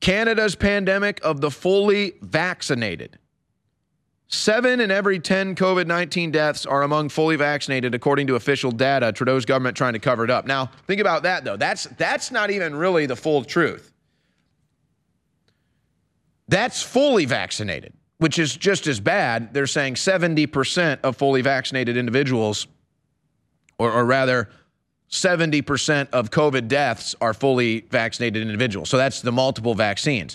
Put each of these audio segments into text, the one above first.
Canada's pandemic of the fully vaccinated. 7 in every 10 COVID-19 deaths are among fully vaccinated, according to official data. Trudeau's government trying to cover it up. Now, think about that, though. That's not even really the full truth. That's fully vaccinated, which is just as bad. They're saying 70% of fully vaccinated individuals, or rather 70% of COVID deaths are fully vaccinated individuals. So that's the multiple vaccines.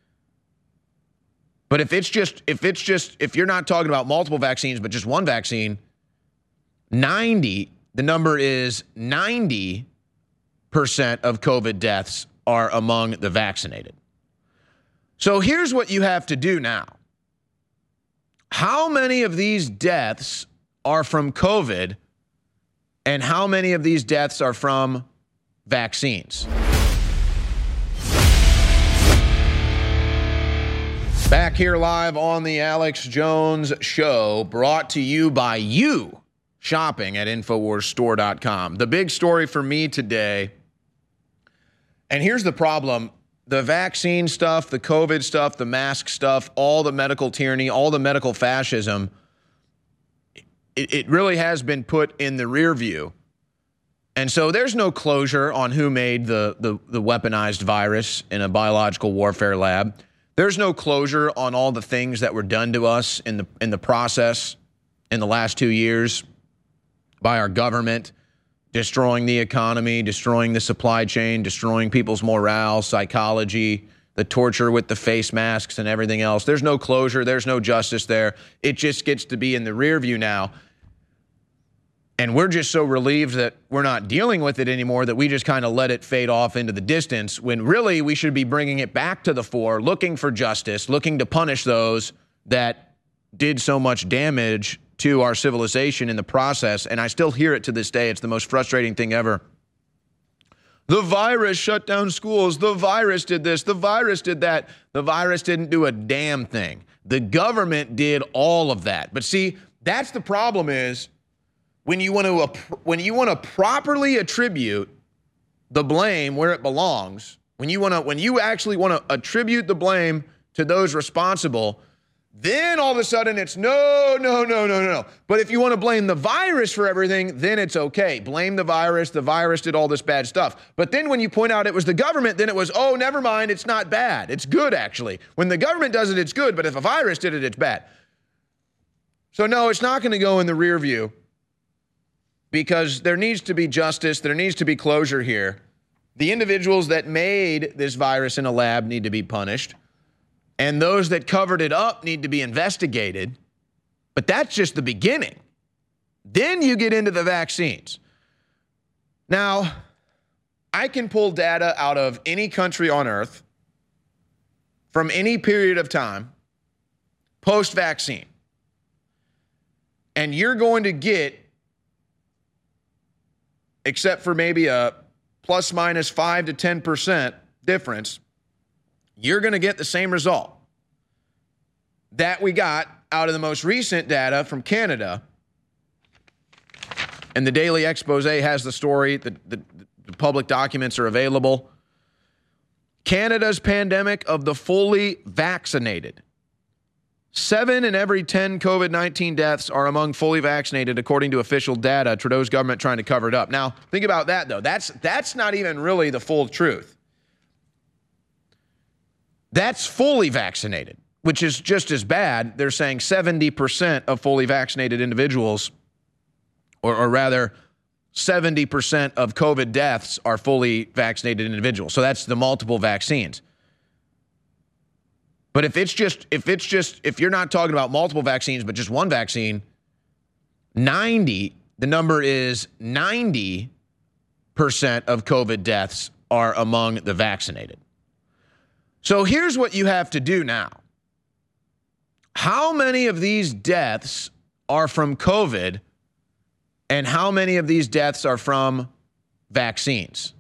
But if you're not talking about multiple vaccines, but just one vaccine, the number is 90% of COVID deaths are among the vaccinated. So here's what you have to do now. How many of these deaths are from COVID, and how many of these deaths are from vaccines? Back here live on the Alex Jones Show, brought to you by you shopping at InfoWarsStore.com. The big story for me today, and here's the problem, the vaccine stuff, the COVID stuff, the mask stuff, all the medical tyranny, all the medical fascism, it really has been put in the rear view. And so there's no closure on who made the weaponized virus in a biological warfare lab. There's no closure on all the things that were done to us in the process in the last 2 years by our government, destroying the economy, destroying the supply chain, destroying people's morale, psychology, the torture with the face masks and everything else. There's no closure. There's no justice there. It just gets to be in the rear view now. And we're just so relieved that we're not dealing with it anymore that we just kind of let it fade off into the distance, when really we should be bringing it back to the fore, looking for justice, looking to punish those that did so much damage to our civilization in the process. And I still hear it to this day. It's the most frustrating thing ever. The virus shut down schools. The virus did this. The virus did that. The virus didn't do a damn thing. The government did all of that. But see, that's the problem is, when you want to properly attribute the blame where it belongs, when you actually want to attribute the blame to those responsible, then all of a sudden it's no. But if you want to blame the virus for everything, then it's okay. Blame the virus. The virus did all this bad stuff. But then when you point out it was the government, then it was, oh, never mind, it's not bad. It's good, actually. When the government does it, it's good. But if a virus did it, it's bad. So no, it's not going to go in the rear view, because there needs to be justice. There needs to be closure here. The individuals that made this virus in a lab need to be punished, and those that covered it up need to be investigated. But that's just the beginning. Then you get into the vaccines. Now, I can pull data out of any country on earth from any period of time post-vaccine, and you're going to get, except for maybe a plus minus 5 to 10% difference, you're going to get the same result that we got out of the most recent data from Canada. And the Daily Expose has the story. The public documents are available. Canada's pandemic of the fully vaccinated. 7 in every 10 COVID-19 deaths are among fully vaccinated, according to official data. Trudeau's government trying to cover it up. Now, think about that, though. That's not even really the full truth. That's fully vaccinated, which is just as bad. They're saying 70% of fully vaccinated individuals, or rather 70% of COVID deaths are fully vaccinated individuals. So that's the multiple vaccines. But if you're not talking about multiple vaccines, but just one vaccine, the number is 90% of COVID deaths are among the vaccinated. So here's what you have to do now. How many of these deaths are from COVID, and how many of these deaths are from vaccines?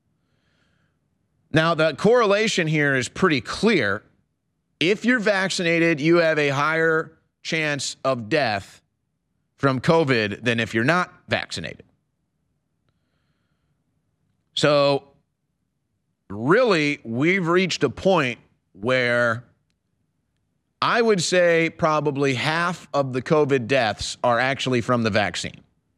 Now, the correlation here is pretty clear. If you're vaccinated, you have a higher chance of death from COVID than if you're not vaccinated. So really, we've reached a point where I would say probably half of the COVID deaths are actually from the vaccine.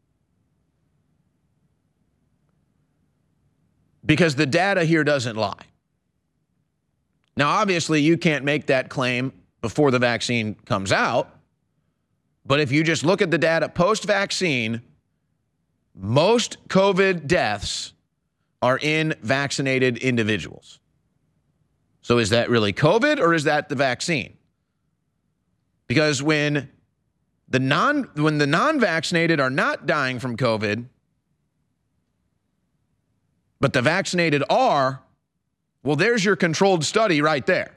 Because the data here doesn't lie. Now, obviously, you can't make that claim before the vaccine comes out. But if you just look at the data post-vaccine, most COVID deaths are in vaccinated individuals. So is that really COVID or is that the vaccine? Because when the non-vaccinated are not dying from COVID, but the vaccinated are, well, there's your controlled study right there.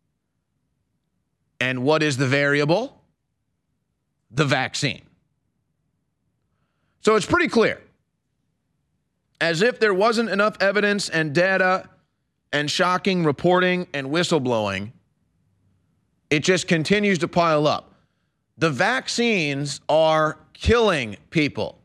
And what is the variable? The vaccine. So it's pretty clear. As if there wasn't enough evidence and data and shocking reporting and whistleblowing, it just continues to pile up. The vaccines are killing people.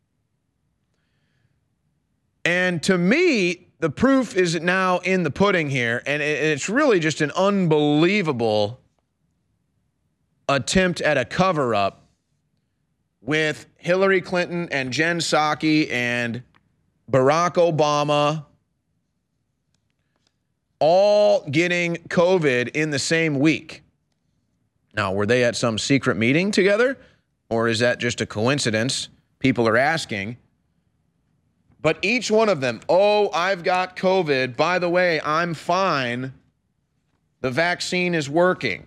And to me, the proof is now in the pudding here, and it's really just an unbelievable attempt at a cover-up with Hillary Clinton and Jen Psaki and Barack Obama all getting COVID in the same week. Now, were they at some secret meeting together, or is that just a coincidence? People are asking. But each one of them, oh, I've got COVID. By the way, I'm fine. The vaccine is working.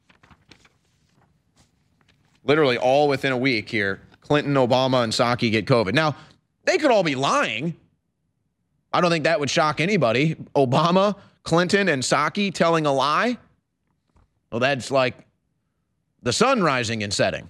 Literally all within a week here, Clinton, Obama, and Psaki get COVID. Now, they could all be lying. I don't think that would shock anybody. Obama, Clinton, and Psaki telling a lie? Well, that's like the sun rising and setting.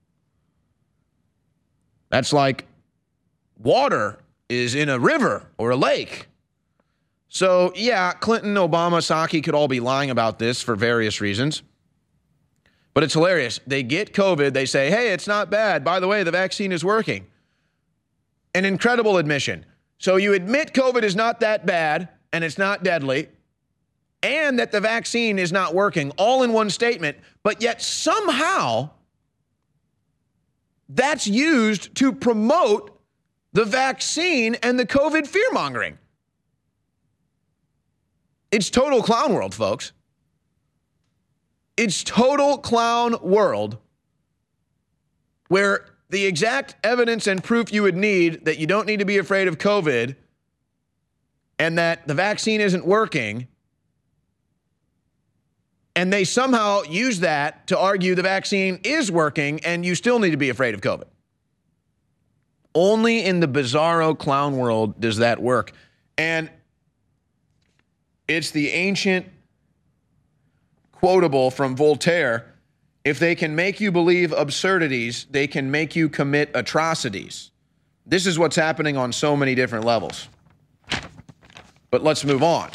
That's like water is in a river or a lake. So, yeah, Clinton, Obama, Psaki could all be lying about this for various reasons. But it's hilarious. They get COVID. They say, hey, it's not bad. By the way, the vaccine is working. An incredible admission. So you admit COVID is not that bad and it's not deadly and that the vaccine is not working, all in one statement, but yet somehow that's used to promote the vaccine and the COVID fear-mongering. It's total clown world, folks. It's total clown world where the exact evidence and proof you would need that you don't need to be afraid of COVID and that the vaccine isn't working, and they somehow use that to argue the vaccine is working and you still need to be afraid of COVID. Only in the bizarro clown world does that work. And it's the ancient quotable from Voltaire: if they can make you believe absurdities, they can make you commit atrocities. This is what's happening on so many different levels. But let's move on.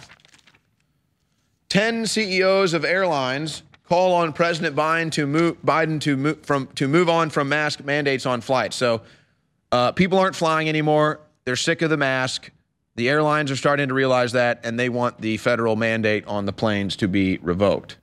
10 CEOs of airlines call on President Biden to move on from mask mandates on flights. So people aren't flying anymore. They're sick of the mask. The airlines are starting to realize that, and they want the federal mandate on the planes to be revoked.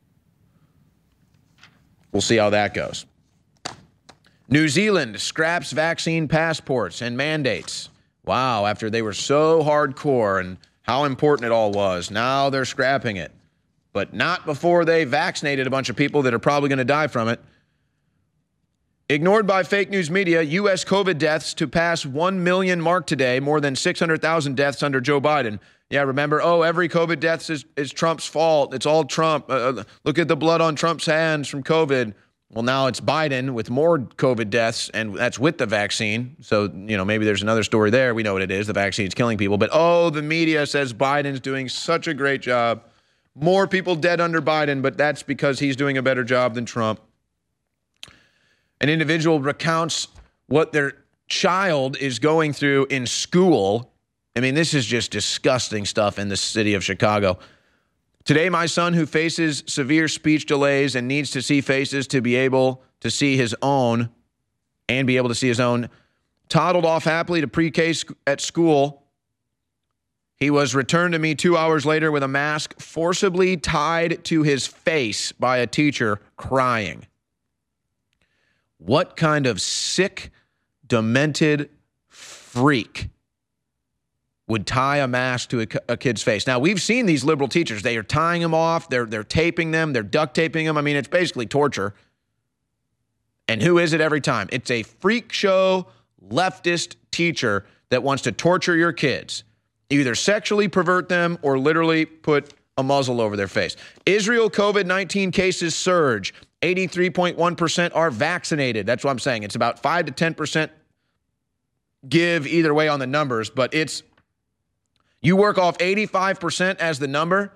We'll see how that goes. New Zealand scraps vaccine passports and mandates. Wow, after they were so hardcore and how important it all was, now they're scrapping it. But not before they vaccinated a bunch of people that are probably going to die from it. Ignored by fake news media, U.S. COVID deaths to pass 1 million mark today, more than 600,000 deaths under Joe Biden. Yeah, remember, every COVID death is Trump's fault. It's all Trump. Look at the blood on Trump's hands from COVID. Well, now it's Biden with more COVID deaths, and that's with the vaccine. So, maybe there's another story there. We know what it is. The vaccine's killing people. But, the media says Biden's doing such a great job. More people dead under Biden, but that's because he's doing a better job than Trump. An individual recounts what their child is going through in school. I mean, this is just disgusting stuff in the city of Chicago. Today, my son, who faces severe speech delays and needs to see faces to be able to see his own, toddled off happily to pre-K at school. He was returned to me 2 hours later with a mask forcibly tied to his face by a teacher crying. What kind of sick, demented freak would tie a mask to a kid's face? Now, we've seen these liberal teachers. They are tying them off. They're taping them. They're duct taping them. I mean, it's basically torture. And who is it every time? It's a freak show leftist teacher that wants to torture your kids, either sexually pervert them or literally put a muzzle over their face. Israel COVID-19 cases surge. 83.1% are vaccinated. That's what I'm saying. It's about 5 to 10% give either way on the numbers, but you work off 85% as the number.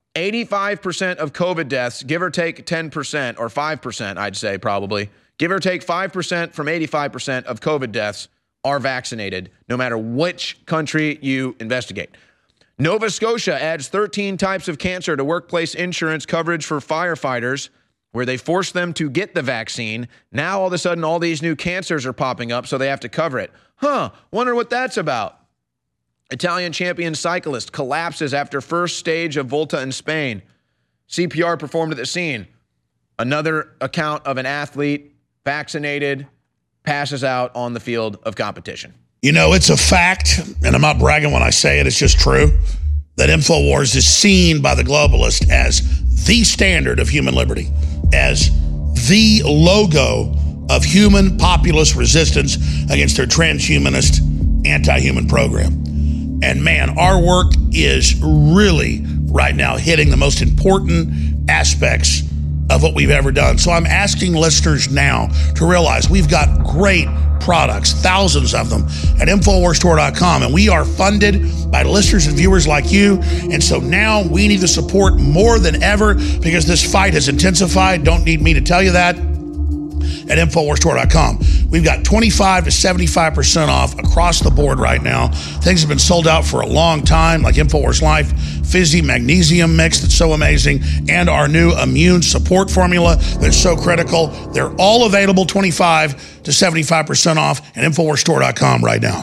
85% of COVID deaths, give or take 10% or 5%, I'd say probably. Give or take 5% from 85% of COVID deaths are vaccinated, no matter which country you investigate. Nova Scotia adds 13 types of cancer to workplace insurance coverage for firefighters, where they force them to get the vaccine. Now, all of a sudden, all these new cancers are popping up, so they have to cover it. Wonder what that's about. Italian champion cyclist collapses after first stage of Volta in Spain. CPR performed at the scene. Another account of an athlete vaccinated passes out on the field of competition. You know, it's a fact, and I'm not bragging when I say it, it's just true, that InfoWars is seen by the globalists as the standard of human liberty, as the logo of human populist resistance against their transhumanist, anti-human program. And man, our work is really right now hitting the most important aspects of what we've ever done. So I'm asking listeners now to realize we've got great products, thousands of them, at InfoWarsStore.com, and we are funded by listeners and viewers like you. And so now we need the support more than ever because this fight has intensified. Don't need me to tell you that. At InfoWarsStore.com. We've got 25 to 75% off across the board right now. Things have been sold out for a long time, like InfoWars Life, Fizzy Magnesium Mix that's so amazing, and our new immune support formula that's so critical. They're all available 25 to 75% off at InfoWarsStore.com right now.